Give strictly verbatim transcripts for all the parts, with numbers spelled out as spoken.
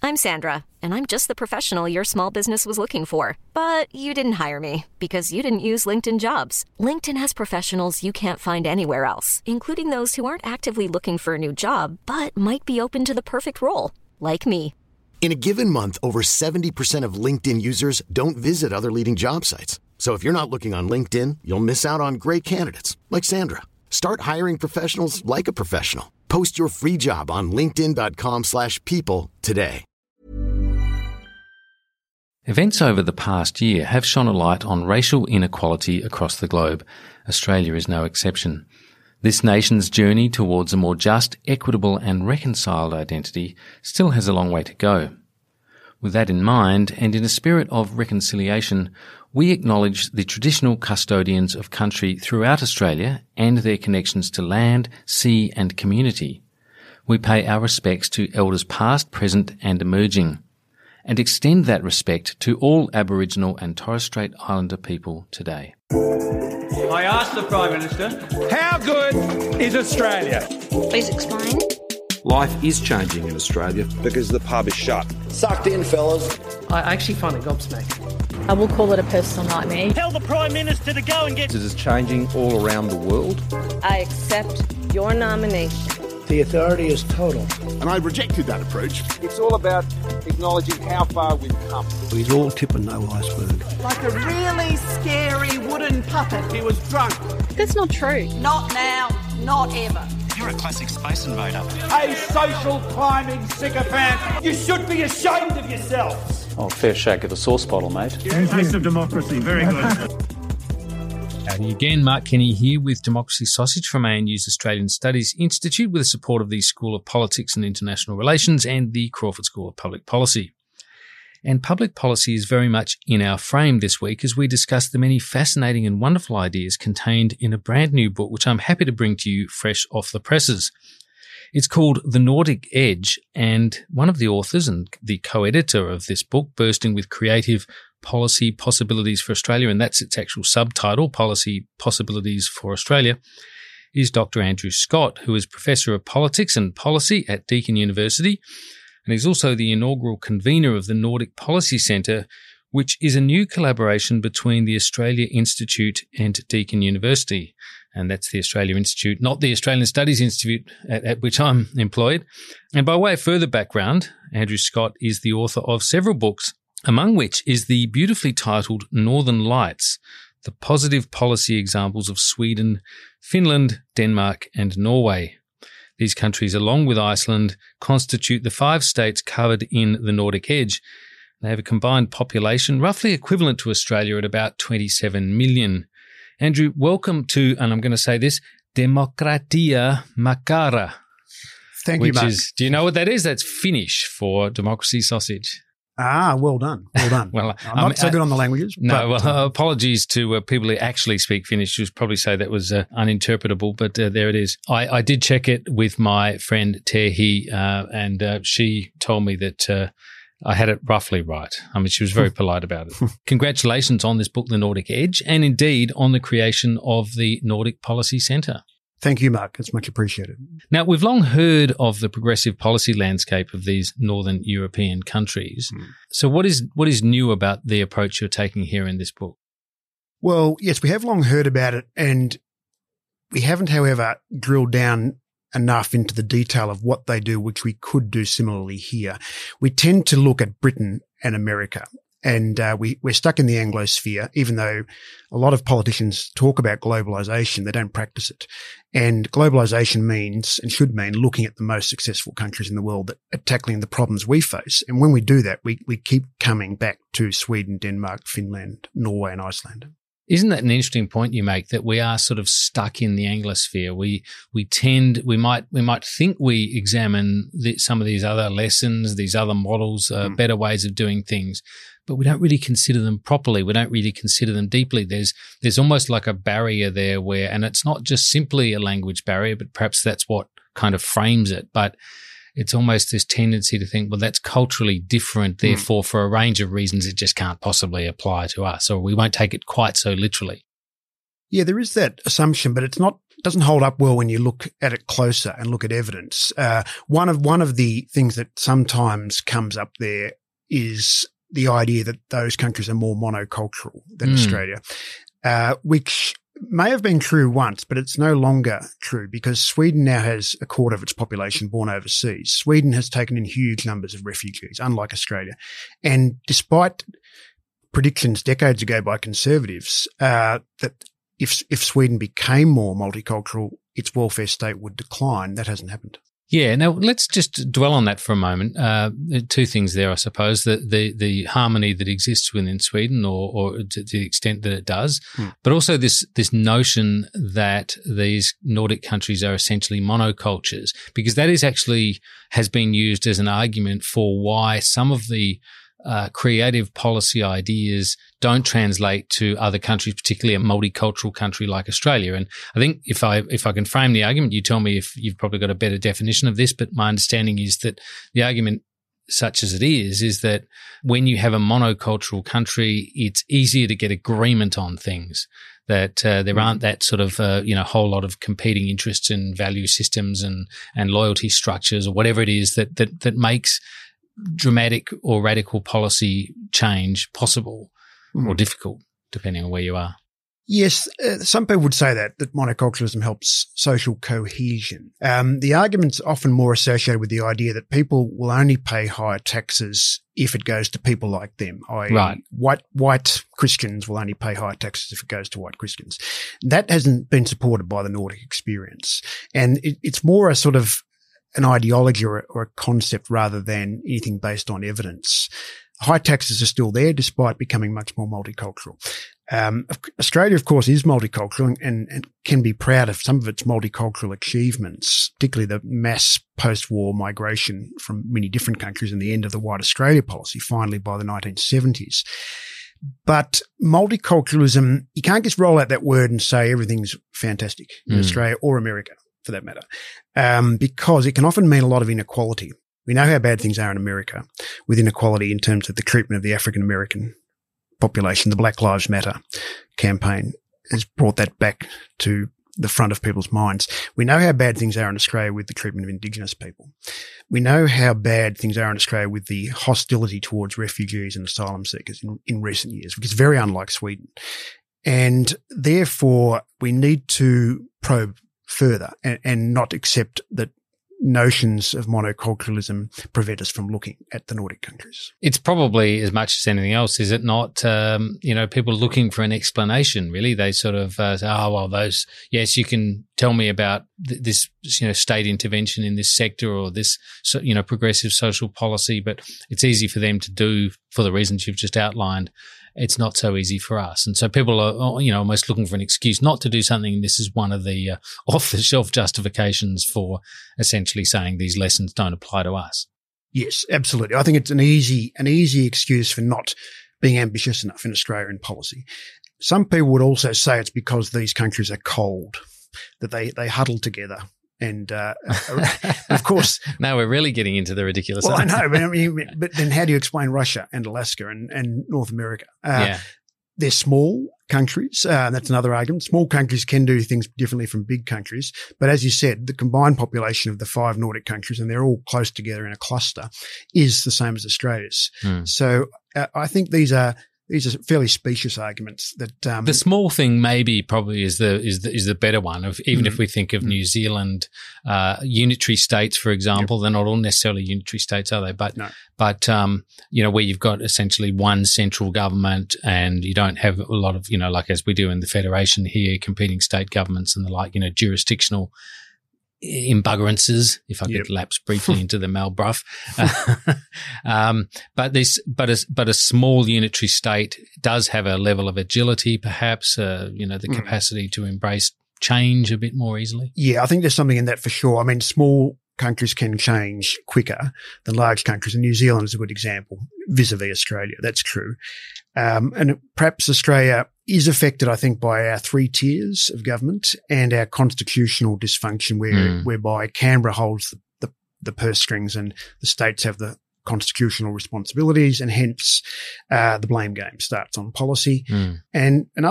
I'm Sandra, and I'm just the professional your small business was looking for. But you didn't hire me because you didn't use LinkedIn Jobs. LinkedIn has professionals you can't find anywhere else, including those who aren't actively looking for a new job, but might be open to the perfect role, like me. In a given month, over seventy percent of LinkedIn users don't visit other leading job sites. So if you're not looking on LinkedIn, you'll miss out on great candidates like Sandra. Start hiring professionals like a professional. Post your free job on linkedin.com slash people today. Events over the past year have shone a light on racial inequality across the globe. Australia is no exception. This nation's journey towards a more just, equitable and reconciled identity still has a long way to go. With that in mind, and in a spirit of reconciliation, we acknowledge the traditional custodians of country throughout Australia and their connections to land, sea and community. We pay our respects to elders past, present and emerging, and extend that respect to all Aboriginal and Torres Strait Islander people today. I asked the Prime Minister, how good is Australia? Please explain. Life is changing in Australia because the pub is shut. Sucked in, fellas. I actually find it gobsmacking. I will call it a personal nightmare. Tell the Prime Minister to go and get... It is changing all around the world. I accept your nomination. The authority is total. And I rejected that approach. It's all about acknowledging how far we've come. He's all tip and no iceberg. Like a really scary wooden puppet. He was drunk. That's not true. Not now, not ever. You're a classic space invader. A social climbing sycophant. You should be ashamed of yourselves. Oh, fair shake of the sauce bottle, mate. Taste of democracy. Very good. Howdy again, Mark Kenny here with Democracy Sausage from A N U's Australian Studies Institute with the support of the School of Politics and International Relations and the Crawford School of Public Policy. And public policy is very much in our frame this week as we discuss the many fascinating and wonderful ideas contained in a brand new book which I'm happy to bring to you fresh off the presses. It's called The Nordic Edge, and one of the authors and the co-editor of this book, bursting with creative policy possibilities for Australia, and that's its actual subtitle, Policy Possibilities for Australia, is Doctor Andrew Scott, who is Professor of Politics and Policy at Deakin University, and he's also the inaugural convener of the Nordic Policy Centre, which is a new collaboration between the Australia Institute and Deakin University. And that's the Australia Institute, not the Australian Studies Institute at, at which I'm employed. And by way of further background, Andrew Scott is the author of several books, among which is the beautifully titled Northern Lights, the positive policy examples of Sweden, Finland, Denmark and Norway. These countries, along with Iceland, constitute the five states covered in the Nordic Edge. They have a combined population roughly equivalent to Australia at about twenty-seven million. Andrew, welcome to, and I'm going to say this, Demokratia Makara. Thank you, Mark. Which is, do you know what that is? That's Finnish for democracy sausage. Ah, well done. Well done. well, I'm not um, so good on the languages. No, but, well, uh, apologies to uh, people who actually speak Finnish. You'd probably say that was uh, uninterpretable, but uh, there it is. I, I did check it with my friend Tehi, uh, and uh, she told me that uh, I had it roughly right. I mean, she was very polite about it. Congratulations on this book, The Nordic Edge, and indeed on the creation of the Nordic Policy Centre. Thank you, Mark. It's much appreciated. Now, we've long heard of the progressive policy landscape of these northern European countries. Mm. So what is what is new about the approach you're taking here in this book? Well, yes, we have long heard about it, and we haven't, however, drilled down enough into the detail of what they do, which we could do similarly here. We tend to look at Britain and America. And uh, we, we're stuck in the Anglosphere, even though a lot of politicians talk about globalisation, they don't practice it. And globalisation means, and should mean, looking at the most successful countries in the world that are tackling the problems we face. And when we do that, we, we keep coming back to Sweden, Denmark, Finland, Norway and Iceland. Isn't that an interesting point you make, that we are sort of stuck in the Anglosphere? We we tend we might we might think we examine the, some of these other lessons, these other models, uh, mm. better ways of doing things, but we don't really consider them properly. We don't really consider them deeply. There's there's almost like a barrier there where, and it's not just simply a language barrier, but perhaps that's what kind of frames it. But it's almost this tendency to think, well, that's culturally different. Therefore, mm. for a range of reasons, it just can't possibly apply to us, or we won't take it quite so literally. Yeah, there is that assumption, but it's not doesn't hold up well when you look at it closer and look at evidence. Uh, one of one of the things that sometimes comes up there is the idea that those countries are more monocultural than mm. Australia, uh, which may have been true once, but it's no longer true because Sweden now has a quarter of its population born overseas. Sweden has taken in huge numbers of refugees, unlike Australia. And despite predictions decades ago by conservatives uh, that if if Sweden became more multicultural, its welfare state would decline, that hasn't happened. Yeah. Now let's just dwell on that for a moment. Uh, two things there, I suppose: the the the harmony that exists within Sweden, or or to the extent that it does, hmm. but also this this notion that these Nordic countries are essentially monocultures, because that is actually has been used as an argument for why some of the Uh, creative policy ideas don't translate to other countries, particularly a multicultural country like Australia. And I think if I if I can frame the argument, you tell me if you've probably got a better definition of this, but my understanding is that the argument, such as it is, is that when you have a monocultural country, it's easier to get agreement on things, that uh, there aren't that sort of, uh, you know, whole lot of competing interests and value systems and, and loyalty structures or whatever it is that, that, that makes dramatic or radical policy change possible mm. or difficult, depending on where you are. Yes, uh, some people would say that, that monoculturalism helps social cohesion. Um, the argument's often more associated with the idea that people will only pay higher taxes if it goes to people like them, that is right. white, white Christians will only pay higher taxes if it goes to white Christians. That hasn't been supported by the Nordic experience. And it, it's more a sort of an ideology or, or a concept rather than anything based on evidence. High taxes are still there despite becoming much more multicultural. Um, Australia, of course, is multicultural and, and can be proud of some of its multicultural achievements, particularly the mass post-war migration from many different countries and the end of the White Australia policy, finally by the nineteen seventies. But multiculturalism, you can't just roll out that word and say everything's fantastic in mm. Australia or America, for that matter, um, because it can often mean a lot of inequality. We know how bad things are in America with inequality in terms of the treatment of the African American population. The Black Lives Matter campaign has brought that back to the front of people's minds. We know how bad things are in Australia with the treatment of Indigenous people. We know how bad things are in Australia with the hostility towards refugees and asylum seekers in, in recent years, which is very unlike Sweden. And therefore, we need to probe further and, and not accept that notions of monoculturalism prevent us from looking at the Nordic countries. It's probably as much as anything else, is it not? Um, you know, people looking for an explanation, really. They sort of uh, say, oh, well, those, yes, you can tell me about th- this, you know, state intervention in this sector or this, so, you know, progressive social policy, but it's easy for them to do for the reasons you've just outlined. It's not so easy for us. And so people are, you know, almost looking for an excuse not to do something. This is one of the uh, off-the-shelf justifications for essentially saying these lessons don't apply to us. Yes, absolutely. I think it's an easy, an easy excuse for not being ambitious enough in Australian policy. Some people would also say it's because these countries are cold, that they, they huddle together. And, uh, of course. Now we're really getting into the ridiculous. Well, I know, but, I mean, but then how do you explain Russia and Alaska and, and North America? Uh, yeah. They're small countries. Uh, that's another argument. Small countries can do things differently from big countries. But as you said, the combined population of the five Nordic countries, and they're all close together in a cluster, is the same as Australia's. Mm. So uh, I think these are, These are fairly specious arguments that um, the small thing maybe probably is the is the is the better one. Of even mm-hmm. if we think of mm-hmm. New Zealand, uh, unitary states, for example, yep. they're not all necessarily unitary states, are they? But no. but um, you know, where you've got essentially one central government, and you don't have a lot of, you know, like as we do in the federation here, competing state governments and the like, you know, jurisdictional imbuggerances, if I could yep. lapse briefly into the Malbruff. um, but this, but a, but a small unitary state does have a level of agility, perhaps, uh, you know, the mm. capacity to embrace change a bit more easily. Yeah, I think there's something in that for sure. I mean, small countries can change quicker than large countries, and New Zealand is a good example vis-a-vis Australia. That's true. Um, and perhaps Australia is affected, I think, by our three tiers of government and our constitutional dysfunction where, mm. whereby Canberra holds the, the, the purse strings and the states have the constitutional responsibilities, and hence uh, the blame game starts on policy. Mm. And another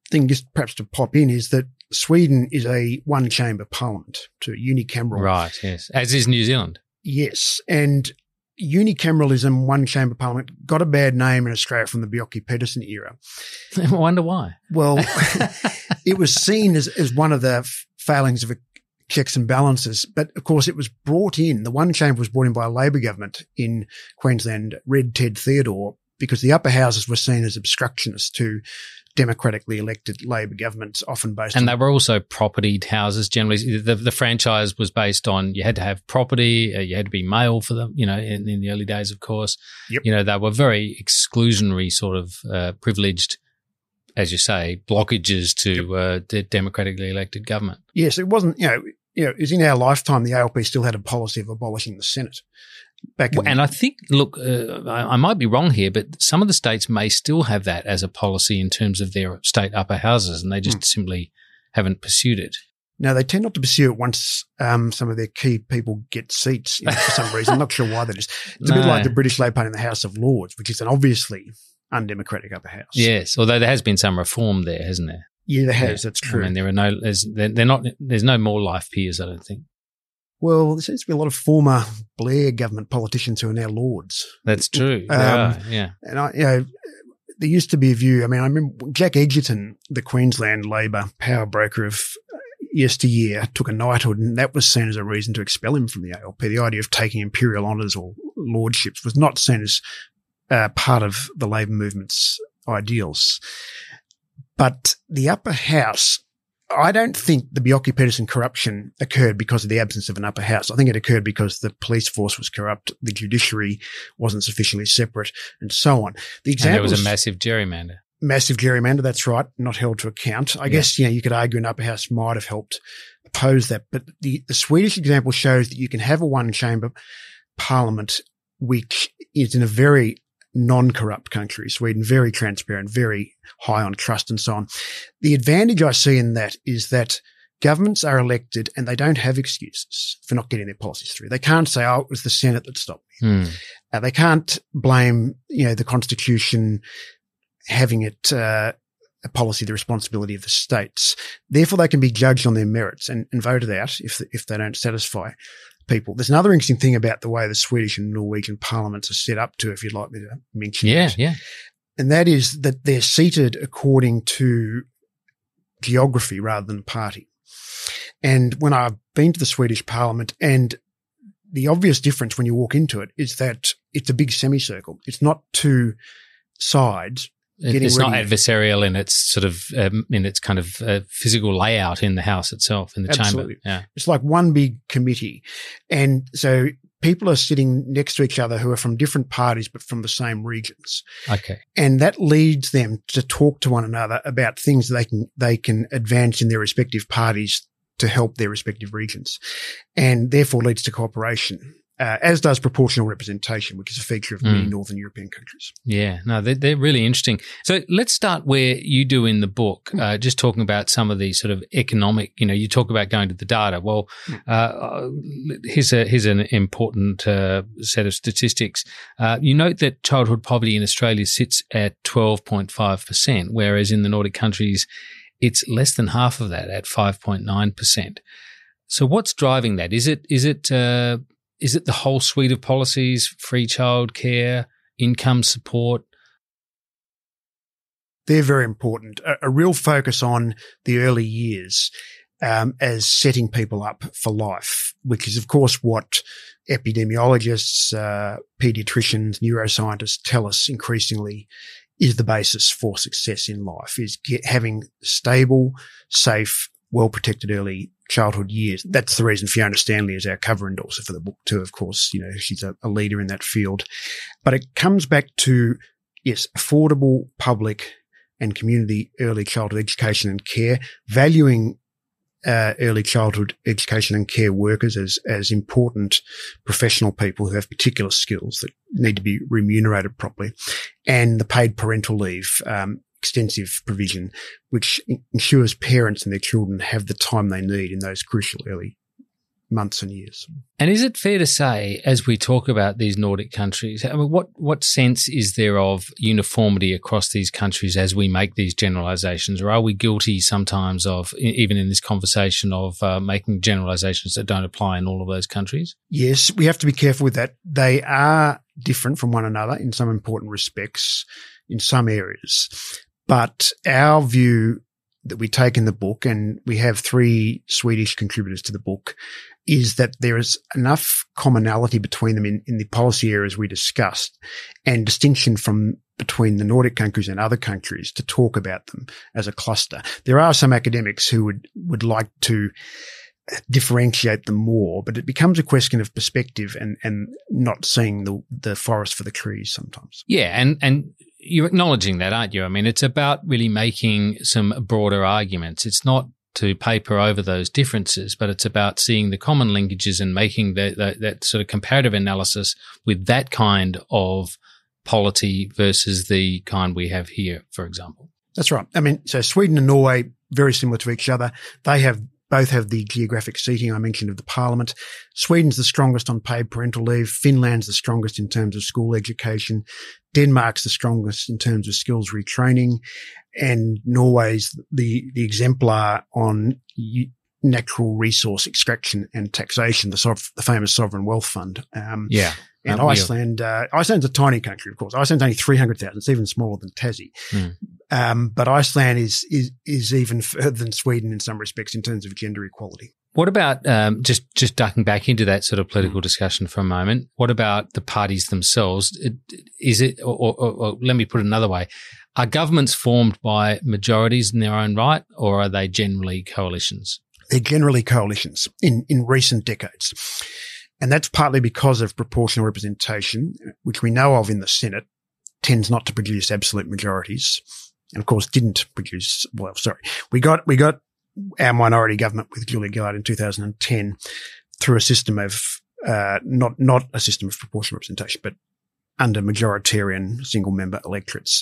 thing just perhaps to pop in is that Sweden is a one-chamber parliament, to unicameral. Right, yes, as is New Zealand. Yes, and unicameralism, one-chamber parliament, got a bad name in Australia from the Bjelke-Petersen era. I wonder why. Well, it was seen as, as one of the f- failings of a checks and balances, but of course it was brought in, the one chamber was brought in by a Labor government in Queensland, Red Ted Theodore, because the upper houses were seen as obstructionists to democratically elected Labor governments, often based and on... they were also propertied houses generally. The, the franchise was based on you had to have property, uh, you had to be male for them, you know, in, in the early days, of course. Yep. You know, they were very exclusionary sort of uh, privileged, as you say, blockages to yep. uh, the democratically elected government. Yes, it wasn't, you know, you know, it was in our lifetime the A L P still had a policy of abolishing the Senate. Back in well, and I think, look, uh, I, I might be wrong here, but some of the states may still have that as a policy in terms of their state upper houses, and they just mm. simply haven't pursued it. No, they tend not to pursue it once um, some of their key people get seats, you know, for some reason. I'm not sure why that is. It's no. a bit like the British Labor Party in the House of Lords, which is an obviously undemocratic upper house. Yes, although there has been some reform there, hasn't there? Yeah, there has. That's true. I mean, there are no, there's, they're not, there's no more life peers, I don't think. Well, there seems to be a lot of former Blair government politicians who are now lords. That's true. Um, are, yeah. And I, you know, there used to be a view. I mean, I remember Jack Egerton, the Queensland Labor power broker of yesteryear, took a knighthood, and that was seen as a reason to expel him from the A L P. The idea of taking imperial honours or lordships was not seen as uh, part of the Labor movement's ideals. But the upper house, I don't think the Bjelke-Petersen corruption occurred because of the absence of an upper house. I think it occurred because the police force was corrupt, the judiciary wasn't sufficiently separate, and so on. The and there was a massive gerrymander. Massive gerrymander, that's right, not held to account. I yeah. guess, you know, you could argue an upper house might have helped oppose that, but the, the Swedish example shows that you can have a one-chamber parliament which is in a very non-corrupt country, Sweden, very transparent, very high on trust and so on. The advantage I see in that is that governments are elected and they don't have excuses for not getting their policies through. They can't say, oh, it was the Senate that stopped me. Mm. Uh, they can't blame, you know, the Constitution having it uh, a policy, the responsibility of the states. Therefore, they can be judged on their merits and, and voted out if if they don't satisfy people. There's another interesting thing about the way the Swedish and Norwegian parliaments are set up too, if you'd like me to mention Yeah, that. yeah. And that is that they're seated according to geography rather than party. And when I've been to the Swedish parliament, and the obvious difference when you walk into it is that it's a big semicircle. It's not two sides. It's ready. not adversarial in its sort of um, in its kind of uh, physical layout in the house itself, in the Absolutely. chamber. Yeah, it's like one big committee, and so people are sitting next to each other who are from different parties but from the same regions. Okay, and that leads them to talk to one another about things they can they can advance in their respective parties to help their respective regions, and therefore leads to cooperation. Uh, as does proportional representation, which is a feature of mm. many Northern European countries. Yeah, no, they're, they're really interesting. So let's start where you do in the book, uh, just talking about some of the sort of economic, you know, you talk about going to the data. Well, uh, here's, a, here's an important uh, set of statistics. Uh, you note that childhood poverty in Australia sits at twelve point five percent, whereas in the Nordic countries, it's less than half of that at five point nine percent. So what's driving that? Is it, is it, uh, Is it the whole suite of policies, free childcare, income support? They're very important. A, a real focus on the early years um, as setting people up for life, which is, of course, what epidemiologists, uh, paediatricians, neuroscientists tell us increasingly is the basis for success in life, is get, having stable, safe, well-protected early childhood years. That's the reason Fiona Stanley is our cover endorser for the book too, of course. You know, she's a, a leader in that field. But it comes back to, yes, affordable public and community early childhood education and care, valuing uh, early childhood education and care workers as, as important professional people who have particular skills that need to be remunerated properly, and the paid parental leave, um, extensive provision, which ensures parents and their children have the time they need in those crucial early months and years. And is it fair to say, as we talk about these Nordic countries, I mean, what, what sense is there of uniformity across these countries as we make these generalizations? Or are we guilty sometimes of, even in this conversation, of uh, making generalizations that don't apply in all of those countries? Yes, we have to be careful with that. They are different from one another in some important respects, in some areas. But our view that we take in the book, and we have three Swedish contributors to the book, is that there is enough commonality between them in, in the policy areas we discussed and distinction from between the Nordic countries and other countries to talk about them as a cluster. There are some academics who would, would like to differentiate them more, but it becomes a question of perspective and, and not seeing the, the forest for the trees sometimes. Yeah. And, and you're acknowledging that, aren't you? I mean, it's about really making some broader arguments. It's not to paper over those differences, but it's about seeing the common linkages and making the, the, that sort of comparative analysis with that kind of polity versus the kind we have here, for example. That's right. I mean, so Sweden and Norway, very similar to each other. They have both have the geographic seating I mentioned of the parliament. Sweden's the strongest on paid parental leave. Finland's the strongest in terms of school education. Denmark's the strongest in terms of skills retraining. And Norway's the, the exemplar on natural resource extraction and taxation, the, sov- the famous sovereign wealth fund. Um, yeah. And um, Iceland, uh, Iceland's a tiny country, of course. Iceland's only three hundred thousand. It's even smaller than Tassie. Mm. Um, but Iceland is, is, is even further than Sweden in some respects in terms of gender equality. What about, um, just, just ducking back into that sort of political mm. discussion for a moment, what about the parties themselves? Is it, or, or, or let me put it another way, are governments formed by majorities in their own right, or are they generally coalitions? They're generally coalitions in, in recent decades. And that's partly because of proportional representation, which we know of in the Senate, tends not to produce absolute majorities. And of course didn't produce, well, sorry, we got, we got our minority government with Julia Gillard in two thousand ten through a system of, uh, not, not a system of proportional representation, but under majoritarian single member electorates.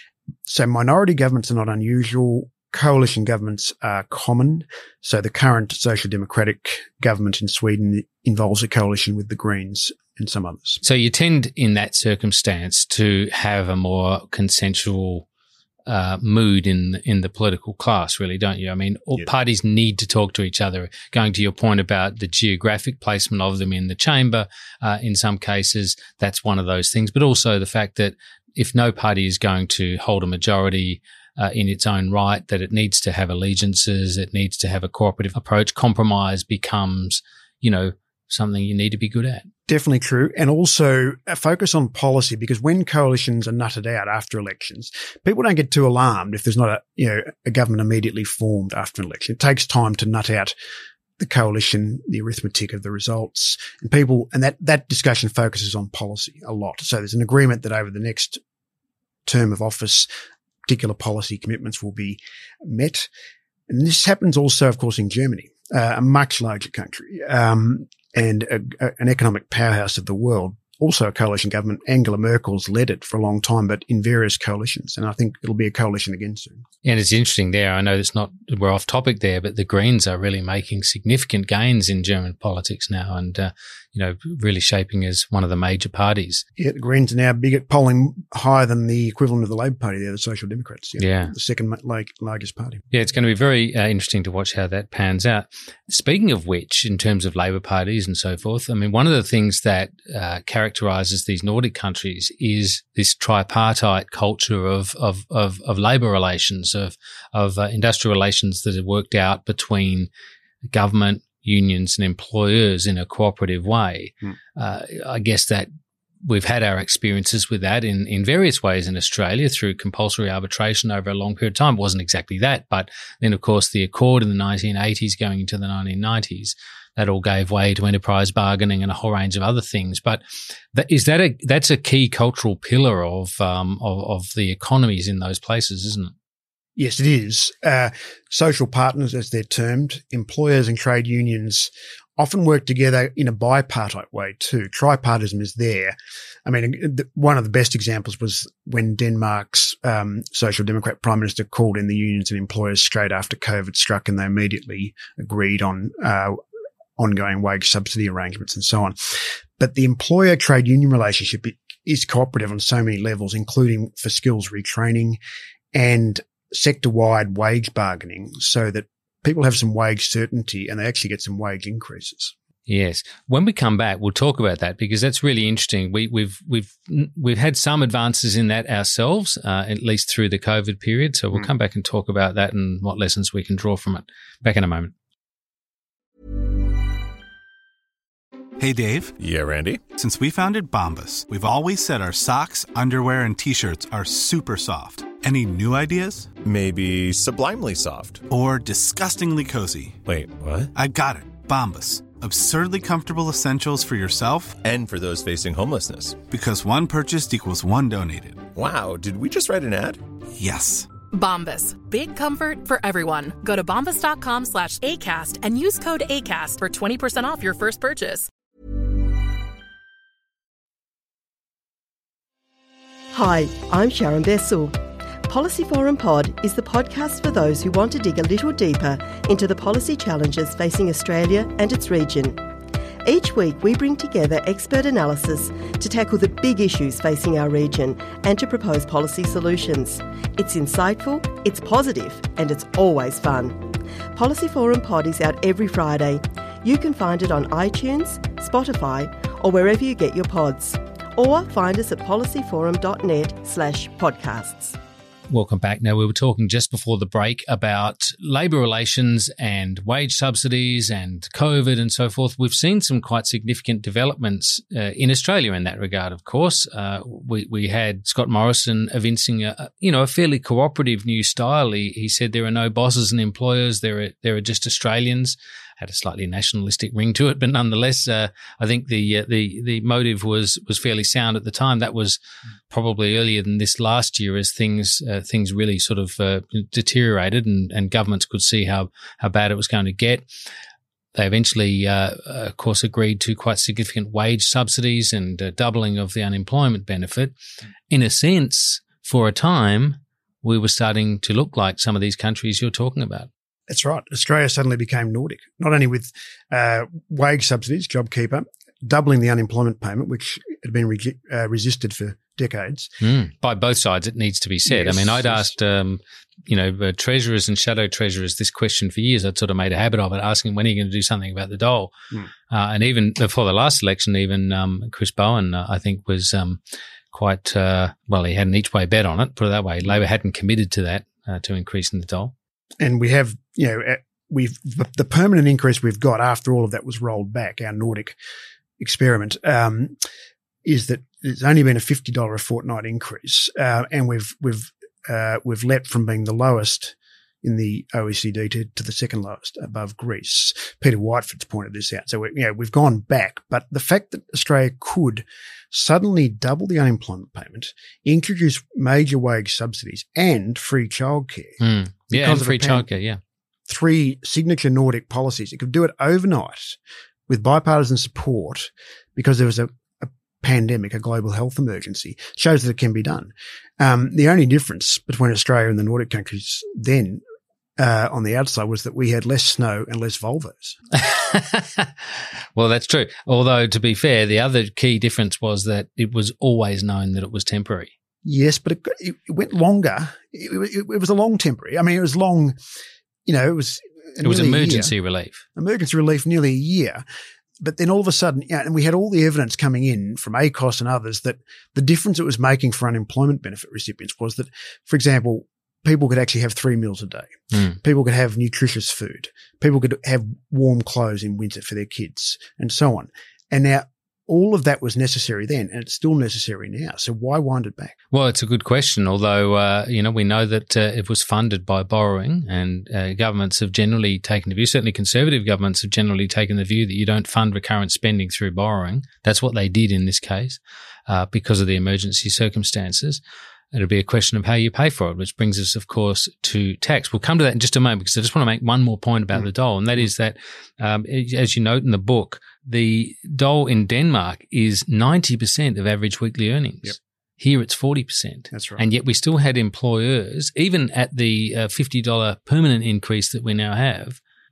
So minority governments are not unusual. Coalition governments are common. So the current Social Democratic government in Sweden involves a coalition with the Greens and some others. So you tend in that circumstance to have a more consensual uh, mood in in the political class, really, don't you? I mean, all yeah. parties need to talk to each other. Going to your point about the geographic placement of them in the chamber, uh, in some cases, that's one of those things. But also the fact that if no party is going to hold a majority Uh, in its own right, that it needs to have allegiances, it needs to have a cooperative approach. Compromise becomes, you know, something you need to be good at. Definitely true. And also a focus on policy, because when coalitions are nutted out after elections, people don't get too alarmed if there's not a, you know, a government immediately formed after an election. It takes time to nut out the coalition, the arithmetic of the results, and people, and that, that discussion focuses on policy a lot. So there's an agreement that over the next term of office, particular policy commitments will be met. And this happens also, of course, in Germany, uh, a much larger country, um, and a, a, an economic powerhouse of the world. Also a coalition government. Angela Merkel's led it for a long time, but in various coalitions. And I think it'll be a coalition again soon. And it's interesting there. I know it's not, we're off topic there, but the Greens are really making significant gains in German politics now and, uh, you know, really shaping as one of the major parties. Yeah, the Greens are now big at polling higher than the equivalent of the Labour Party there, the Social Democrats. Yeah. yeah. The second like, largest party. Yeah, it's going to be very uh, interesting to watch how that pans out. Speaking of which, in terms of Labour parties and so forth, I mean, one of the things that uh, characterises these Nordic countries is this tripartite culture of of of, of labour relations, of of uh, industrial relations that are worked out between government, unions and employers in a cooperative way. Mm. Uh, I guess that we've had our experiences with that in, in various ways in Australia through compulsory arbitration over a long period of time. It wasn't exactly that, but then, of course, the Accord in the nineteen eighties going into the nineteen nineties, that all gave way to enterprise bargaining and a whole range of other things. But that, is that a that's a key cultural pillar of um of, of the economies in those places, isn't it? Yes, it is. Uh, social partners, as they're termed, employers and trade unions often work together in a bipartite way too. Tripartism is there. I mean, one of the best examples was when Denmark's um, Social Democrat Prime Minister called in the unions and employers straight after COVID struck, and they immediately agreed on uh, ongoing wage subsidy arrangements and so on. But the employer-trade union relationship is cooperative on so many levels, including for skills retraining and sector-wide wage bargaining, so that people have some wage certainty and they actually get some wage increases. Yes. When we come back, we'll talk about that because that's really interesting. We, we've we've we've had some advances in that ourselves, uh, at least through the COVID period. So we'll mm. come back and talk about that and what lessons we can draw from it. Back in a moment. Hey, Dave. Yeah, Randy. Since we founded Bombas, we've always said our socks, underwear, and T-shirts are super soft. Any new ideas? Maybe sublimely soft. Or disgustingly cozy. Wait, what? I got it. Bombas. Absurdly comfortable essentials for yourself and for those facing homelessness. Because one purchased equals one donated. Wow, did we just write an ad? Yes. Bombas. Big comfort for everyone. Go to bombas.com slash ACAST and use code ACAST for twenty percent off your first purchase. Hi, I'm Sharon Bessel. Policy Forum Pod is the podcast for those who want to dig a little deeper into the policy challenges facing Australia and its region. Each week we bring together expert analysis to tackle the big issues facing our region and to propose policy solutions. It's insightful, it's positive, and it's always fun. Policy Forum Pod is out every Friday. You can find it on iTunes, Spotify, or wherever you get your pods. Or find us at policyforum.net slash podcasts. Welcome back. Now, we were talking just before the break about labour relations and wage subsidies and COVID and so forth. We've seen some quite significant developments uh, in Australia in that regard, of course. Uh, we, we had Scott Morrison evincing a, you know, a fairly cooperative new style. He, he said there are no bosses and employers. There are, there are just Australians. Had a slightly nationalistic ring to it, but nonetheless, uh, I think the uh, the the motive was was fairly sound at the time. That was probably earlier than this last year, as things uh, things really sort of uh, deteriorated, and, and governments could see how how bad it was going to get. They eventually, uh, of course, agreed to quite significant wage subsidies and uh, doubling of the unemployment benefit. In a sense, for a time, we were starting to look like some of these countries you're talking about. That's right. Australia suddenly became Nordic, not only with uh, wage subsidies, JobKeeper, doubling the unemployment payment, which had been re- uh, resisted for decades. Mm. By both sides, it needs to be said. Yes, I mean, I'd yes. asked, um, you know, uh, treasurers and shadow treasurers this question for years. I'd sort of made a habit of it, asking when are you going to do something about the dole? Mm. Uh, and even before the last election, even um, Chris Bowen, uh, I think, was um, quite, uh, well, he had an each-way bet on it, put it that way. Labor hadn't committed to that, uh, to increasing the dole. And we have, you know, we've the permanent increase we've got after all of that was rolled back, our Nordic experiment, um, is that it's only been a fifty dollars a fortnight increase, uh, and we've we've uh, we've leapt from being the lowest in the O E C D to, to the second lowest above Greece. Peter Whiteford's pointed this out. So we, you know, we've gone back, but the fact that Australia could suddenly double the unemployment payment, introduce major wage subsidies and free childcare. Mm. Yeah, and free childcare, yeah. Three signature Nordic policies. It could do it overnight with bipartisan support because there was a, a pandemic, a global health emergency. Shows that it can be done. Um, the only difference between Australia and the Nordic countries then uh, on the outside was that we had less snow and less Volvos. Well, that's true. Although, to be fair, the other key difference was that it was always known that it was temporary. Yes, but it, it went longer. It, it, it was a long temporary. I mean, it was long, you know, it was It was emergency relief. Emergency relief nearly a year. But then all of a sudden, yeah, and we had all the evidence coming in from A C O S and others that the difference it was making for unemployment benefit recipients was that, for example, people could actually have three meals a day. Mm. People could have nutritious food. People could have warm clothes in winter for their kids and so on. And now all of that was necessary then, and it's still necessary now. So why wind it back? Well, it's a good question, although, uh, you know, we know that uh, it was funded by borrowing, and uh, governments have generally taken the view, certainly conservative governments have generally taken the view that you don't fund recurrent spending through borrowing. That's what they did in this case uh, because of the emergency circumstances. It'll be a question of how you pay for it, which brings us, of course, to tax. We'll come to that in just a moment because I just want to make one more point about mm. the dole, and that is that, um, as you note in the book, the dole in Denmark is ninety percent of average weekly earnings. Yep. Here it's forty percent. That's right. And yet we still had employers, even at the uh, fifty dollars permanent increase that we now have,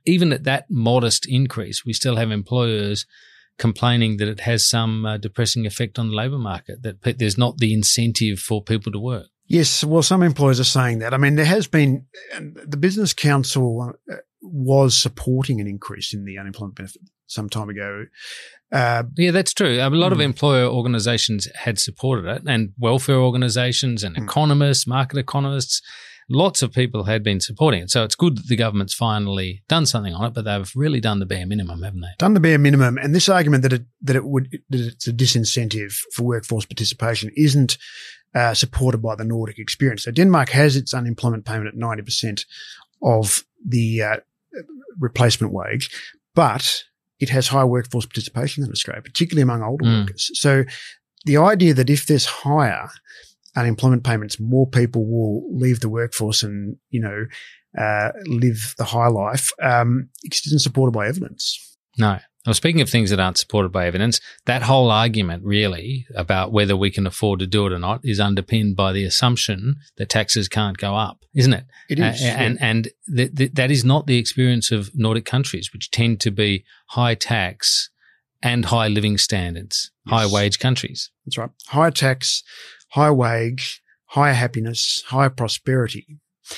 even at that modest increase, we still have employers complaining that it has some uh, depressing effect on the labour market, that pe- there's not the incentive for people to work. Yes, well, some employers are saying that. I mean, there has been – the Business Council was supporting an increase in the unemployment benefit some time ago. Uh, yeah, that's true. A lot mm. of employer organisations had supported it, and welfare organisations and mm. economists, market economists, lots of people had been supporting it. So it's good that the government's finally done something on it, but they've really done the bare minimum, haven't they? Done the bare minimum. And this argument that it that it would that it's a disincentive for workforce participation isn't uh, supported by the Nordic experience. So Denmark has its unemployment payment at ninety percent of the uh, replacement wage, but it has higher workforce participation than Australia, particularly among older mm. workers. So the idea that if there's higher unemployment payments, more people will leave the workforce and, you know, uh, live the high life, um, isn't supported by evidence. No. Well, speaking of things that aren't supported by evidence, that whole argument really about whether we can afford to do it or not is underpinned by the assumption that taxes can't go up, isn't it? It is. Uh, and yeah. and th- th- that is not the experience of Nordic countries, which tend to be high tax and high living standards, yes. high wage countries. That's right. Higher tax, high wage, higher happiness, higher prosperity.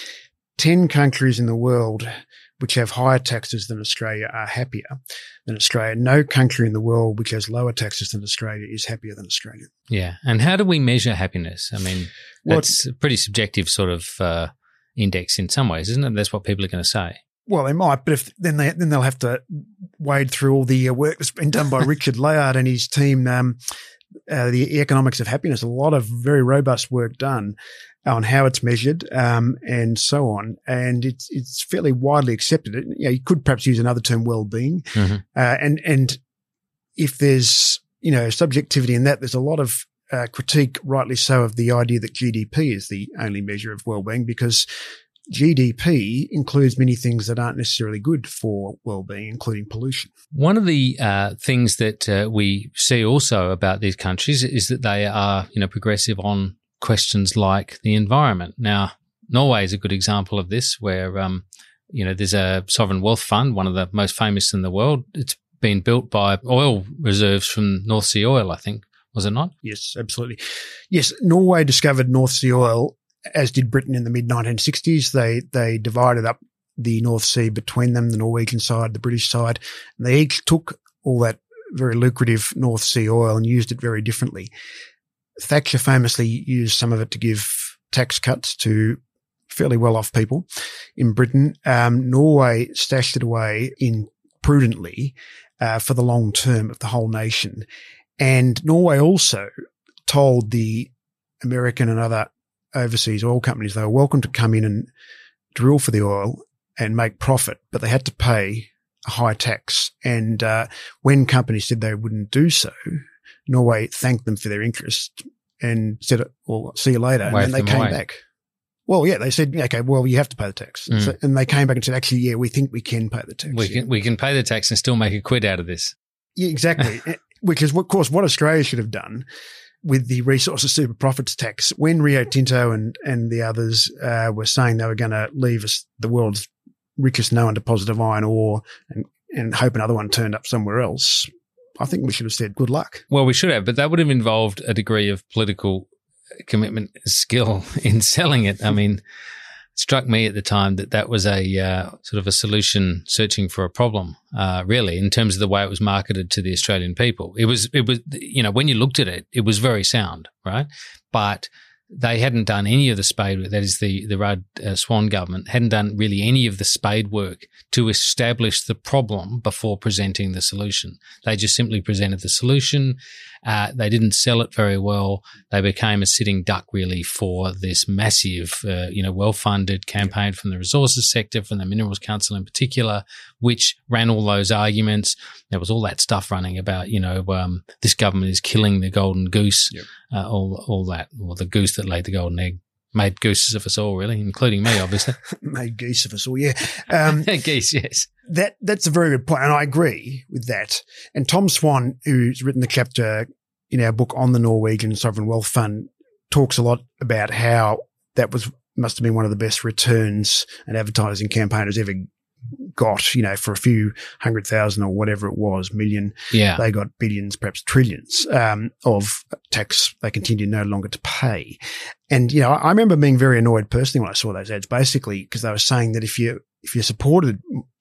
Ten countries in the world which have higher taxes than Australia are happier than Australia. No country in the world which has lower taxes than Australia is happier than Australia. Yeah. And how do we measure happiness? I mean, that's well, a pretty subjective sort of uh, index in some ways, isn't it? That's what people are going to say. Well, they might, but if then they then they'll have to wade through all the uh, work that's been done by Richard Layard and his team, um, uh, the economics of happiness. A lot of very robust work done on how it's measured, um, and so on. And it's, it's fairly widely accepted. It, you know, you could perhaps use another term, well-being. Mm-hmm. Uh, and, and if there's, you know, subjectivity in that, there's a lot of, uh, critique, rightly so, of the idea that G D P is the only measure of well-being, because G D P includes many things that aren't necessarily good for well-being, including pollution. One of the uh, things that uh, we see also about these countries is that they are, you know, progressive on questions like the environment. Now, Norway is a good example of this, where, um, you know, there's a sovereign wealth fund, one of the most famous in the world. It's been built by oil reserves from North Sea oil, I think, was it not? Yes, absolutely. Yes, Norway discovered North Sea oil, as did Britain in the mid nineteen sixties. They they divided up the North Sea between them, the Norwegian side, the British side, and they each took all that very lucrative North Sea oil and used it very differently. Thatcher famously used some of it to give tax cuts to fairly well-off people in Britain. Um, Norway stashed it away in prudently uh, for the long term of the whole nation. And Norway also told the American and other overseas oil companies they were welcome to come in and drill for the oil and make profit, but they had to pay a high tax. And uh, when companies said they wouldn't do so, Norway thanked them for their interest and said, well, see you later. Wave and then they came away. back. Well, yeah, they said, okay, well, you have to pay the tax. Mm. So, and they came back and said, actually, yeah, we think we can pay the tax. We can, yeah. we can pay the tax and still make a quid out of this. Yeah, exactly. Which is, of course, what Australia should have done with the resources super profits tax. When Rio Tinto and, and the others uh, were saying they were going to leave us the world's richest known deposit of iron ore and, and hope another one turned up somewhere else, I think we should have said good luck. Well, we should have, but that would have involved a degree of political commitment, skill in selling it. I mean, it struck me at the time that that was a uh, sort of a solution searching for a problem, uh, really, in terms of the way it was marketed to the Australian people. It was, it was, you know, when you looked at it, it was very sound, right? But they hadn't done any of the spade work. That is the, the Rudd uh, Swan government hadn't done really any of the spade work to establish the problem before presenting the solution. They just simply presented the solution. Uh, they didn't sell it very well. They became a sitting duck really for this massive, uh, you know, well-funded campaign from the resources sector, from the Minerals Council in particular, which ran all those arguments. There was all that stuff running about, you know, um, this government is killing the golden goose, yep. uh, all, all that, or the goose that laid the golden egg. Made gooses of us all, really, including me, obviously. Made geese of us all, yeah. Um, geese, yes. That that's a very good point, and I agree with that. And Tom Swan, who's written the chapter in our book on the Norwegian Sovereign Wealth Fund, talks a lot about how that was must have been one of the best returns an advertising campaign has ever got, you know, for a few hundred thousand or whatever it was, million, yeah. they got billions, perhaps trillions um, of tax they continue no longer to pay. And, you know, I remember being very annoyed personally when I saw those ads, basically because they were saying that if you if you supported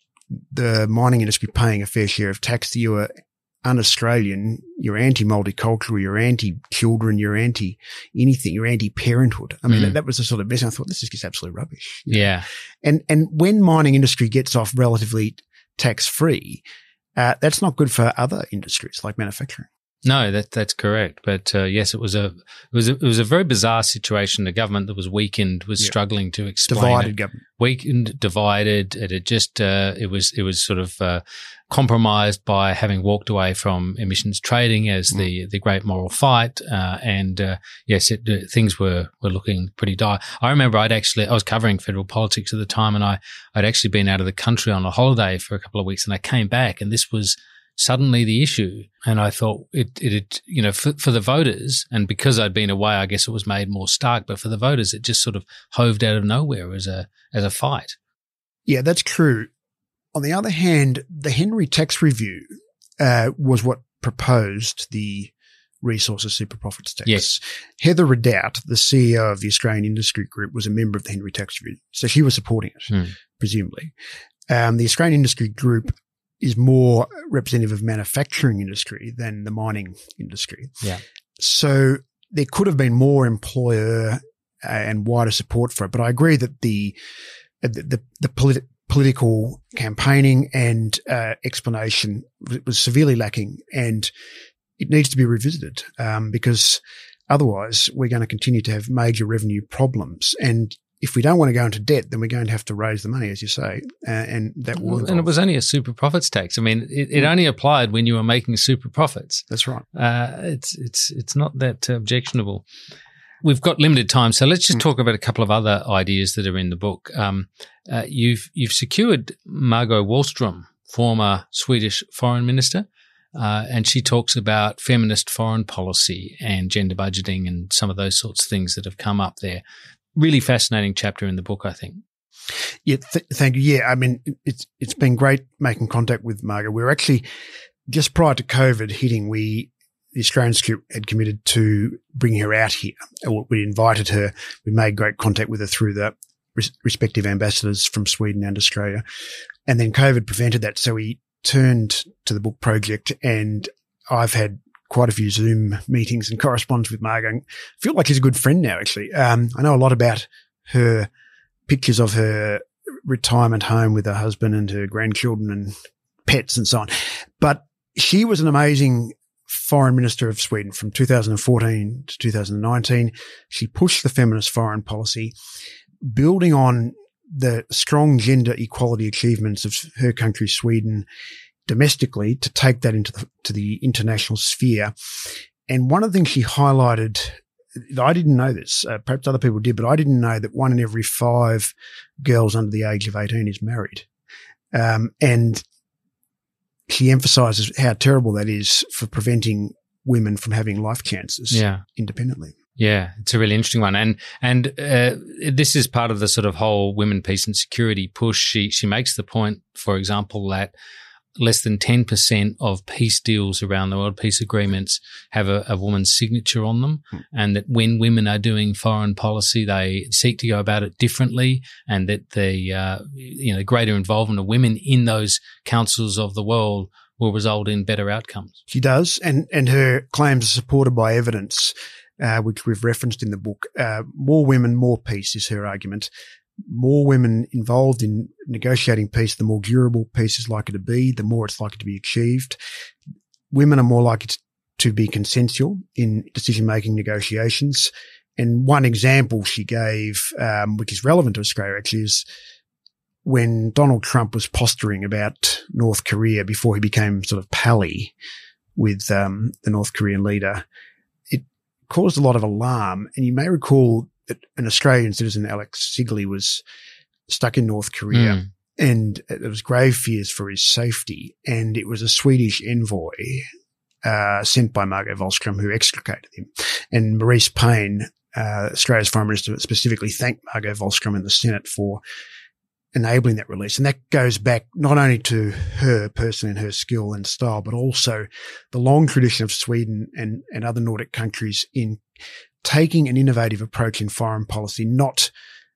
the mining industry paying a fair share of tax, you were un-Australian, you're anti-multicultural, you're anti-children, you're anti-anything, you're anti-parenthood. I mean, mm. that, that was the sort of message. I thought, this is just absolute rubbish. Yeah. Know? And and when mining industry gets off relatively tax-free, uh, that's not good for other industries like manufacturing. No, that that's correct. But uh, yes, it was a it was a, it was a very bizarre situation. The government that was weakened was yep. struggling to explain divided it. government, weakened, divided. It had just uh, it was it was sort of uh, compromised by having walked away from emissions trading as mm. the the great moral fight. Uh, and uh, yes, it, uh, things were were looking pretty dire. I remember I'd actually I was covering federal politics at the time, and I I'd actually been out of the country on a holiday for a couple of weeks, and I came back, and this was suddenly the issue. And I thought it, it, it you know, for, for the voters, and because I'd been away, I guess it was made more stark, but for the voters, it just sort of hoved out of nowhere as a, as a fight. Yeah, that's true. On the other hand, the Henry Tax Review, uh, was what proposed the resources super profits tax. Yes. Heather Ridout, the C E O of the Australian Industry Group, was a member of the Henry Tax Review. So she was supporting it, hmm. presumably. Um, the Australian Industry Group is more representative of manufacturing industry than the mining industry. Yeah. So there could have been more employer and wider support for it. But I agree that the the the politi- political campaigning and uh, explanation was severely lacking, and it needs to be revisited um, because otherwise we're going to continue to have major revenue problems. And if we don't want to go into debt, then we're going to have to raise the money, as you say, uh, and that will involve. And it was only a super profits tax. I mean, it, it only applied when you were making super profits. That's right. Uh, it's it's it's not that objectionable. We've got limited time, so let's just mm. talk about a couple of other ideas that are in the book. Um, uh, you've you've secured Margot Wallström, former Swedish foreign minister, uh, and she talks about feminist foreign policy and gender budgeting and some of those sorts of things that have come up there. Really fascinating chapter in the book, I think. Yeah, th- thank you. Yeah, I mean, it's it's been great making contact with Margot. We were actually, just prior to COVID hitting, we, the Australian Institute had committed to bringing her out here. We invited her. We made great contact with her through the res- respective ambassadors from Sweden and Australia. And then COVID prevented that. So we turned to the book project, and I've had quite a few Zoom meetings and correspondence with Margot. I feel like she's a good friend now, actually. Um, I know a lot about her pictures of her retirement home with her husband and her grandchildren and pets and so on. But she was an amazing foreign minister of Sweden from two thousand fourteen to two thousand nineteen. She pushed the feminist foreign policy, building on the strong gender equality achievements of her country, Sweden, domestically, to take that into the, to the international sphere. And one of the things she highlighted, I didn't know this, uh, perhaps other people did, but I didn't know that one in every five girls under the age of eighteen is married. Um, and she emphasises how terrible that is for preventing women from having life chances yeah. independently. Yeah, it's a really interesting one. And and uh, this is part of the sort of whole women, peace and security push. She, she makes the point, for example, that less than ten percent of peace deals around the world, peace agreements, have a, a woman's signature on them, mm. and that when women are doing foreign policy, they seek to go about it differently, and that the uh, you know greater involvement of women in those councils of the world will result in better outcomes. She does, and and her claims are supported by evidence, uh, which we've referenced in the book. Uh, more women, more peace is her argument. More women involved in negotiating peace, the more durable peace is likely to be, the more it's likely to be achieved. Women are more likely to, to be consensual in decision-making negotiations. And one example she gave, um, which is relevant to Australia actually, is when Donald Trump was posturing about North Korea before he became sort of pally with um, the North Korean leader. It caused a lot of alarm. And you may recall that an Australian citizen, Alex Sigley, was stuck in North Korea, mm. and there was grave fears for his safety. And it was a Swedish envoy uh, sent by Margot Wallström who extricated him. And Maurice Payne, uh, Australia's Foreign Minister, specifically thanked Margot Wallström in the Senate for enabling that release. And that goes back not only to her personally and her skill and style, but also the long tradition of Sweden and, and other Nordic countries in taking an innovative approach in foreign policy, not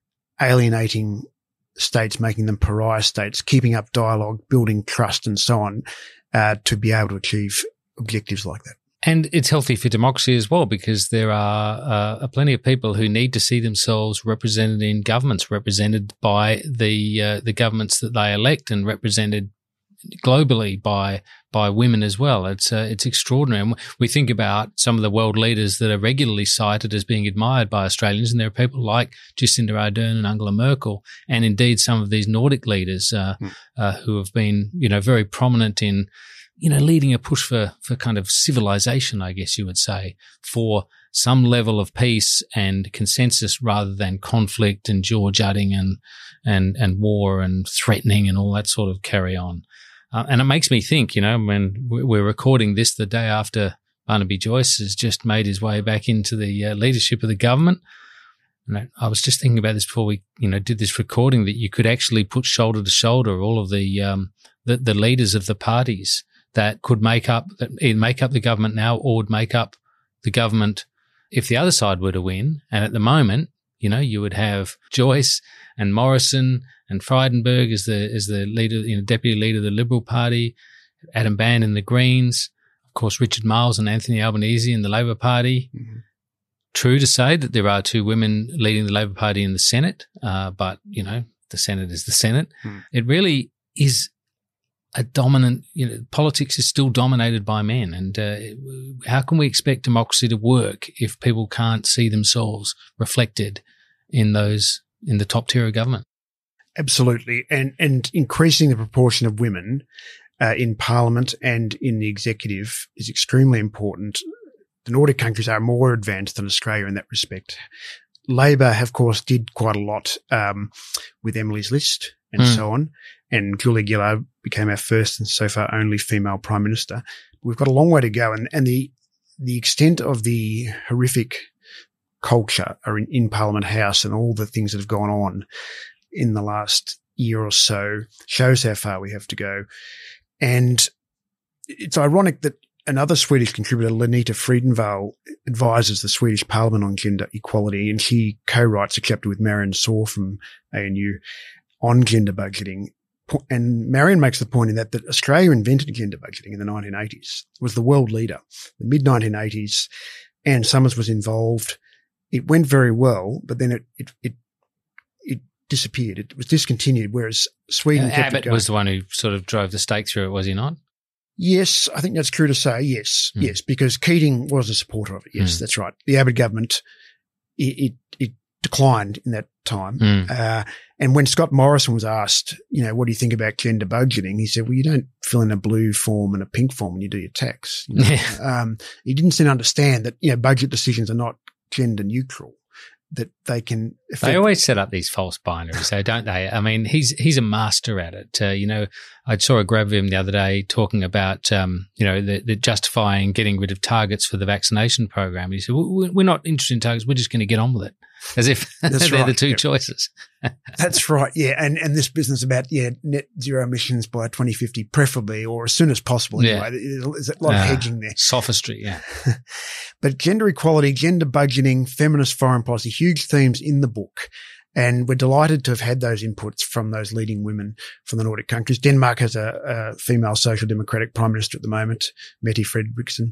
alienating states, making them pariah states, keeping up dialogue, building trust and so on, uh, to be able to achieve objectives like that. And it's healthy for democracy as well, because there are uh, plenty of people who need to see themselves represented in governments, represented by the uh, the governments that they elect, and represented globally by by women as well. It's uh, it's extraordinary. And we think about some of the world leaders that are regularly cited as being admired by Australians, and there are people like Jacinda Ardern and Angela Merkel, and indeed some of these Nordic leaders uh, mm. uh, who have been, you know, very prominent in, you know, leading a push for, for kind of civilization, I guess you would say, for some level of peace and consensus rather than conflict and jaw-jutting and, and, and war and threatening and all that sort of carry on. Uh, and it makes me think, you know, when we're recording this the day after Barnaby Joyce has just made his way back into the uh, leadership of the government. And I was just thinking about this before we, you know, did this recording, that you could actually put shoulder to shoulder all of the, um, the, the leaders of the parties that could make up, that either make up the government now or would make up the government if the other side were to win. And at the moment, you know, you would have Joyce and Morrison and Frydenberg as the as the leader, you know, deputy leader of the Liberal Party, Adam Bandt in the Greens, of course, Richard Marles and Anthony Albanese in the Labor Party. Mm-hmm. True to say that there are two women leading the Labor Party in the Senate, uh, but, you know, the Senate is the Senate. Mm. It really is a dominant, you know, politics is still dominated by men. And uh, how can we expect democracy to work if people can't see themselves reflected in those, in the top tier of government? Absolutely. And, and increasing the proportion of women uh, in parliament and in the executive is extremely important. The Nordic countries are more advanced than Australia in that respect. Labor, of course, did quite a lot um, with Emily's List and mm. so on. And Julia Gillard became our first and so far only female prime minister. We've got a long way to go. And, and the the extent of the horrific culture in, in Parliament House and all the things that have gone on in the last year or so shows how far we have to go. And it's ironic that another Swedish contributor, Lenita Friedenvall, advises the Swedish Parliament on gender equality, and she co-writes a chapter with Marion Saw from A N U on gender budgeting. And Marion makes the point in that, that Australia invented gender budgeting in the nineteen eighties, was the world leader. The mid nineteen eighties, Anne Summers was involved. It went very well, but then it it it, it disappeared. It was discontinued, whereas Sweden uh, kept Abbott it going. Was the one who sort of drove the stake through it, was he not? Yes, I think that's true to say, yes, mm. yes, because Keating was a supporter of it. Yes, mm. that's right. The Abbott government, it, it, it declined in that time. Mm. Uh, and when Scott Morrison was asked, you know, what do you think about gender budgeting? He said, well, you don't fill in a blue form and a pink form when you do your tax. You know? Yeah. Um, he didn't seem to understand that, you know, budget decisions are not gender neutral, that they can affect. They always set up these false binaries, though, don't they? I mean, he's he's a master at it. Uh, you know, I saw a grab of him the other day talking about, um, you know, the, the justifying getting rid of targets for the vaccination program. He said, well, we're not interested in targets. We're just going to get on with it, as if they're right. the two yeah. choices. That's right, yeah. And and this business about, yeah, net zero emissions by twenty fifty, preferably, or as soon as possible anyway. Yeah. There's a lot of uh, hedging there. Sophistry, yeah. But gender equality, gender budgeting, feminist foreign policy, huge themes in the book. And we're delighted to have had those inputs from those leading women from the Nordic countries. Denmark has a, a female social democratic prime minister at the moment, Mette Frederiksen.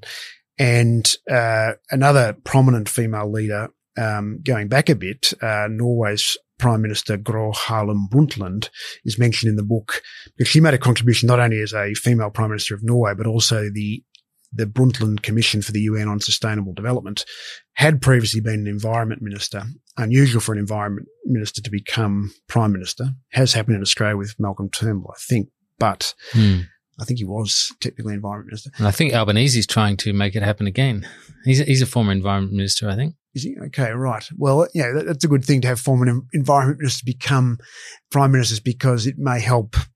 And uh, another prominent female leader, um, going back a bit, uh, Norway's Prime Minister Gro Harlem Brundtland is mentioned in the book because she made a contribution not only as a female Prime Minister of Norway, but also the the Brundtland Commission for the U N on Sustainable Development had previously been an environment minister. Unusual for an environment minister to become Prime Minister. Has happened in Australia with Malcolm Turnbull, I think, but hmm. I think he was technically environment minister. And I think Albanese is trying to make it happen again. He's a, he's a former environment minister, I think. Is he? Okay, right. Well, yeah, that, that's a good thing to have former environment ministers become prime ministers because it may help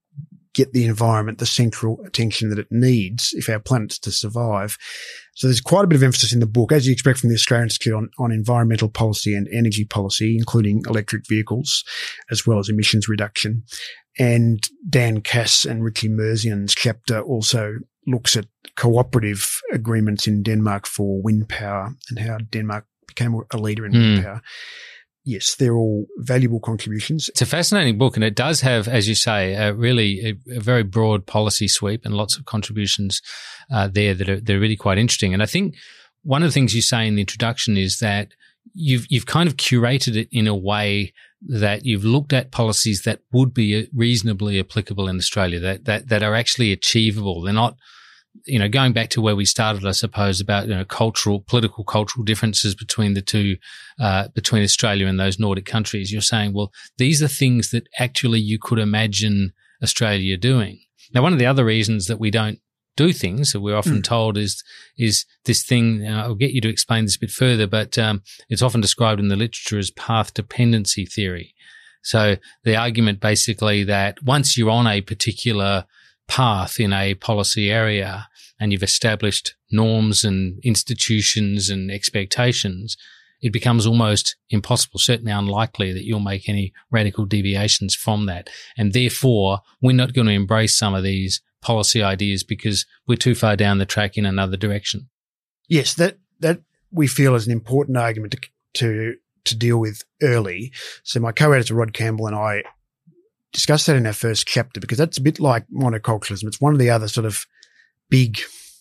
get the environment the central attention that it needs if our planet's to survive. So there's quite a bit of emphasis in the book, as you expect from the Australian Institute, on, on environmental policy and energy policy, including electric vehicles, as well as emissions reduction. And Dan Cass and Richie Merzian's chapter also looks at cooperative agreements in Denmark for wind power and how Denmark became a leader in mm. wind power. Yes, they're all valuable contributions. It's a fascinating book, and it does have, as you say, a really a, a very broad policy sweep and lots of contributions uh, there that are, that are really quite interesting. And I think one of the things you say in the introduction is that you've you've kind of curated it in a way that you've looked at policies that would be reasonably applicable in Australia, that that that are actually achievable. They're not, you know, going back to where we started, I suppose, about, you know, cultural, political, cultural differences between the two, uh, between Australia and those Nordic countries. You're saying, well, these are things that actually you could imagine Australia doing. Now, one of the other reasons that we don't do things that we're often mm. told is, is this thing, uh, I'll get you to explain this a bit further, but, um, it's often described in the literature as path dependency theory. So the argument basically that once you're on a particular path in a policy area and you've established norms and institutions and expectations, it becomes almost impossible, certainly unlikely, that you'll make any radical deviations from that. And therefore, we're not going to embrace some of these policy ideas because we're too far down the track in another direction. Yes, that that we feel is an important argument to to, to deal with early. So my co-editor Rod Campbell and I discuss that in our first chapter because that's a bit like monoculturalism. It's one of the other sort of big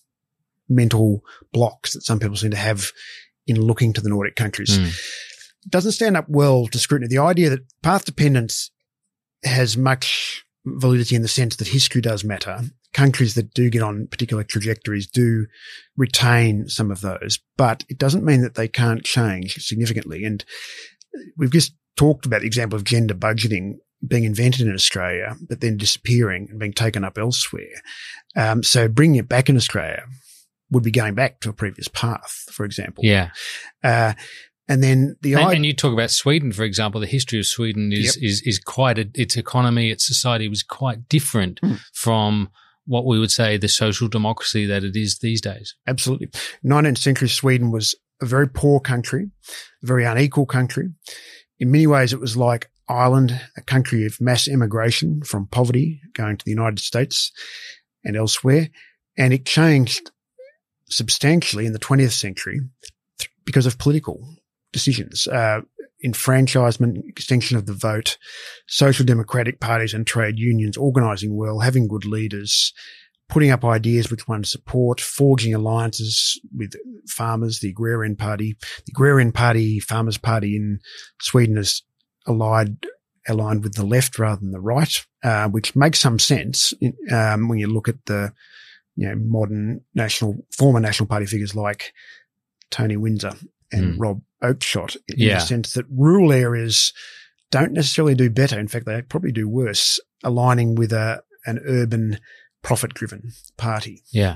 mental blocks that some people seem to have in looking to the Nordic countries. Mm. It doesn't stand up well to scrutiny. The idea that path dependence has much validity in the sense that history does matter. Countries that do get on particular trajectories do retain some of those, but it doesn't mean that they can't change significantly. And we've just talked about the example of gender budgeting being invented in Australia, but then disappearing and being taken up elsewhere. Um, so bringing it back in Australia would be going back to a previous path, for example. Yeah. Uh, and then the and, I- and you talk about Sweden, for example. The history of Sweden is yep. is is quite a, its economy, its society was quite different mm. from what we would say the social democracy that it is these days. Absolutely. nineteenth century Sweden was a very poor country, a very unequal country. In many ways, it was like Ireland, a country of mass immigration from poverty going to the United States and elsewhere. And it changed substantially in the twentieth century because of political decisions, uh, enfranchisement, extension of the vote, social democratic parties and trade unions organising well, having good leaders, putting up ideas which won support, forging alliances with farmers, the Agrarian Party. The Agrarian Party, Farmers' Party in Sweden is allied, aligned with the left rather than the right, uh, which makes some sense um, when you look at the, you know, modern national, former National Party figures like Tony Windsor and mm. Rob Oakeshott, in yeah. the sense that rural areas don't necessarily do better. In fact, they probably do worse, aligning with a an urban, profit-driven party. Yeah.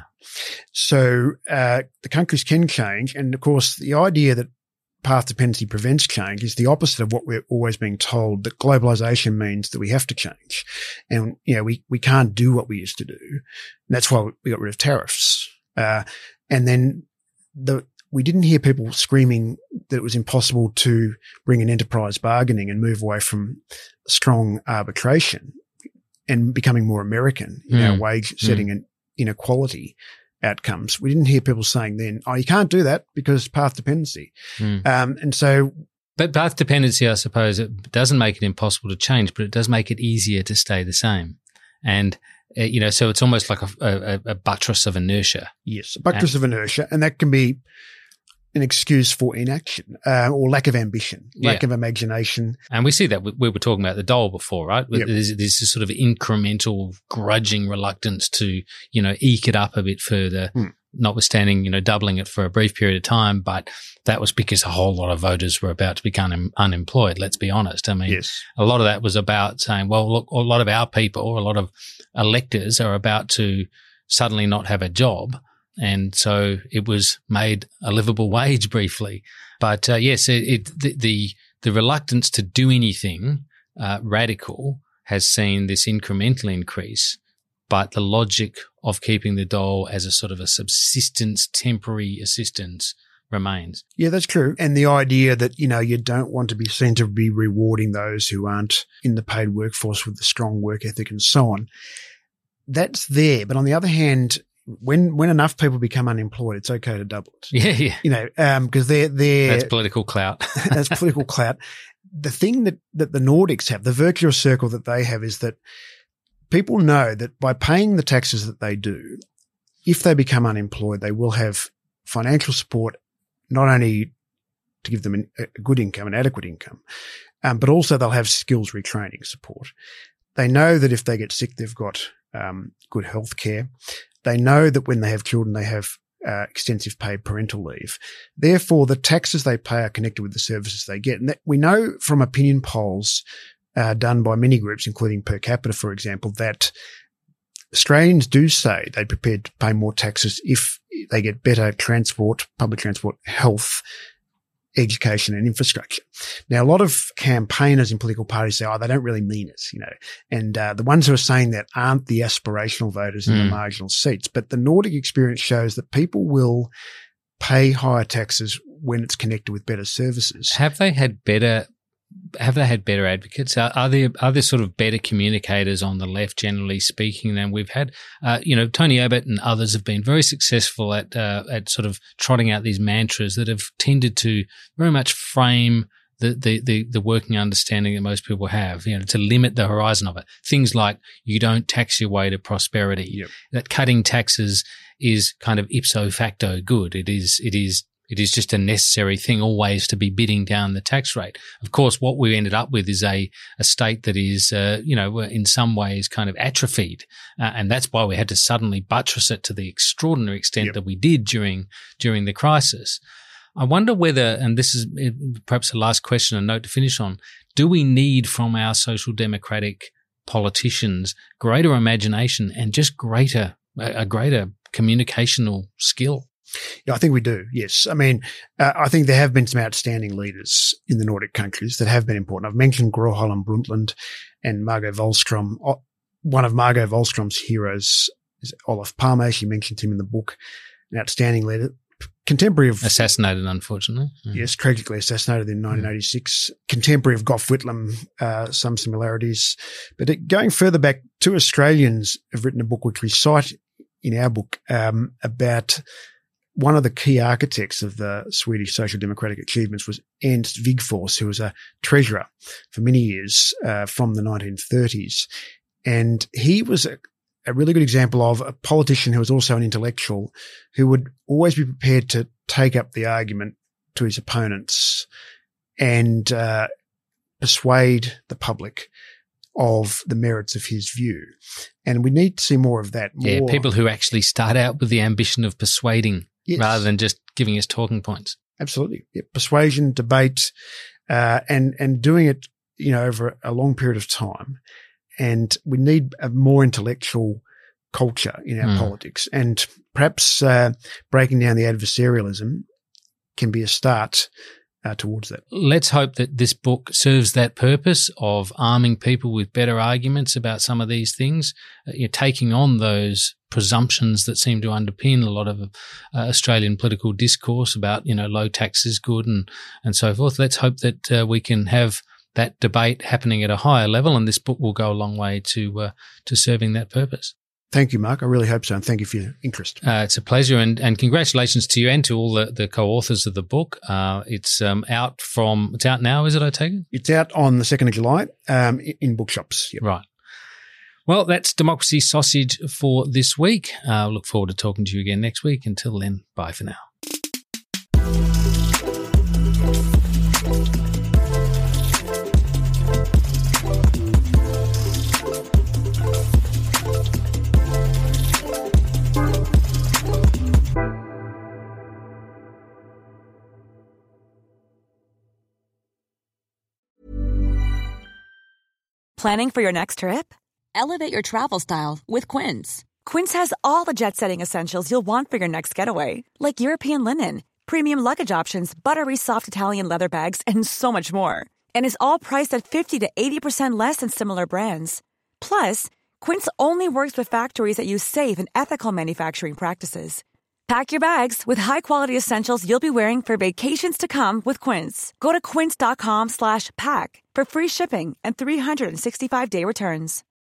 So uh, the countries can change, and of course, the idea that path dependency prevents change is the opposite of what we're always being told, that globalization means that we have to change. And, you know, we, we can't do what we used to do. And that's why we got rid of tariffs. Uh, and then the, we didn't hear people screaming that it was impossible to bring in enterprise bargaining and move away from strong arbitration and becoming more American in mm. our wage setting mm. and inequality outcomes. We didn't hear people saying then, oh, you can't do that because path dependency. Mm. Um, and so. But path dependency, I suppose, it doesn't make it impossible to change, but it does make it easier to stay the same. And, uh, you know, so it's almost like a, a, a buttress of inertia. Yes, a buttress and, of inertia. And that can be an excuse for inaction uh, or lack of ambition, lack yeah. of imagination. And we see that. We, we were talking about the dole before, right? Yep. There's, there's this sort of incremental, grudging reluctance to, you know, eke it up a bit further, mm. notwithstanding, you know, doubling it for a brief period of time. But that was because a whole lot of voters were about to become un- unemployed, let's be honest. I mean, yes. a lot of that was about saying, well, look, a lot of our people, a lot of electors are about to suddenly not have a job. And so it was made a livable wage briefly. But uh, yes, it, it, the, the the reluctance to do anything uh, radical has seen this incremental increase but the logic of keeping the dole as a sort of a subsistence, temporary assistance remains. Yeah, that's true. And the idea that, you know, you don't want to be seen to be rewarding those who aren't in the paid workforce with the strong work ethic and so on, that's there. But on the other hand, when when enough people become unemployed, it's okay to double it. Yeah, yeah. You know, um, because they're they're that's political clout. That's political clout. The thing that that the Nordics have, the virtuous circle that they have, is that people know that by paying the taxes that they do, if they become unemployed, they will have financial support, not only to give them an, a good income, an adequate income, um, but also they'll have skills retraining support. They know that if they get sick, they've got um, good health care. They know that when they have children, they have uh, extensive paid parental leave. Therefore, the taxes they pay are connected with the services they get. And that we know from opinion polls uh, done by many groups, including Per Capita, for example, that Australians do say they're prepared to pay more taxes if they get better transport, public transport, health, education and infrastructure. Now, a lot of campaigners in political parties say, oh, they don't really mean it, you know, and uh, the ones who are saying that aren't the aspirational voters in mm. the marginal seats. But the Nordic experience shows that people will pay higher taxes when it's connected with better services. Have they had better Have they had better advocates? Are, are there are there sort of better communicators on the left, generally speaking, than we've had? Uh, you know, Tony Abbott and others have been very successful at uh, at sort of trotting out these mantras that have tended to very much frame the, the the the working understanding that most people have. You know, to limit the horizon of it. Things like you don't tax your way to prosperity. Yep. That cutting taxes is kind of ipso facto good. It is it is. It is just a necessary thing always to be bidding down the tax rate. Of course, what we ended up with is a, a state that is, uh, you know, in some ways kind of atrophied. Uh, and that's why we had to suddenly buttress it to the extraordinary extent yep. that we did during, during the crisis. I wonder whether, and this is perhaps the last question and note to finish on, do we need from our social democratic politicians greater imagination and just greater, a greater communicational skill? Yeah, I think we do. Yes. I mean, uh, I think there have been some outstanding leaders in the Nordic countries that have been important. I've mentioned Gro Harlem Brundtland and Margot Wallström. One of Margot Wallström's heroes is Olof Palme. She mentions him in the book. An outstanding leader. Contemporary of... Assassinated, unfortunately. Mm. Yes, tragically assassinated in nineteen eighty-six. Mm. Contemporary of Gough Whitlam, uh, some similarities. But it, going further back, two Australians have written a book which we cite in our book um, about... One of the key architects of the Swedish social democratic achievements was Ernst Wigforss, who was a treasurer for many years uh, from the nineteen thirties. And he was a, a really good example of a politician who was also an intellectual who would always be prepared to take up the argument to his opponents and uh, persuade the public of the merits of his view. And we need to see more of that. More. Yeah, people who actually start out with the ambition of persuading. Yes. Rather than just giving us talking points. Absolutely. Yeah. Persuasion, debate, uh, and, and doing it, you know, over a long period of time. And we need a more intellectual culture in our mm. politics. And perhaps, uh, breaking down the adversarialism can be a start Uh, towards that. Let's hope that this book serves that purpose of arming people with better arguments about some of these things. Uh, you're taking on those presumptions that seem to underpin a lot of uh, Australian political discourse about, you know, low tax is good and, and so forth. Let's hope that uh, we can have that debate happening at a higher level, and this book will go a long way to uh, to serving that purpose. Thank you, Mark. I really hope so, and thank you for your interest. Uh, it's a pleasure, and, and congratulations to you and to all the, the co-authors of the book. Uh, it's um, out from – it's out now, is it, I take it? It's out on the second of July um, in bookshops. Yep. Right. Well, that's Democracy Sausage for this week. I uh, look forward to talking to you again next week. Until then, bye for now. Planning for your next trip? Elevate your travel style with Quince. Quince has all the jet-setting essentials you'll want for your next getaway, like European linen, premium luggage options, buttery soft Italian leather bags, and so much more. And is all priced at fifty to eighty percent less than similar brands. Plus, Quince only works with factories that use safe and ethical manufacturing practices. Pack your bags with high-quality essentials you'll be wearing for vacations to come with Quince. Go to quince.com slash pack for free shipping and three sixty-five day returns.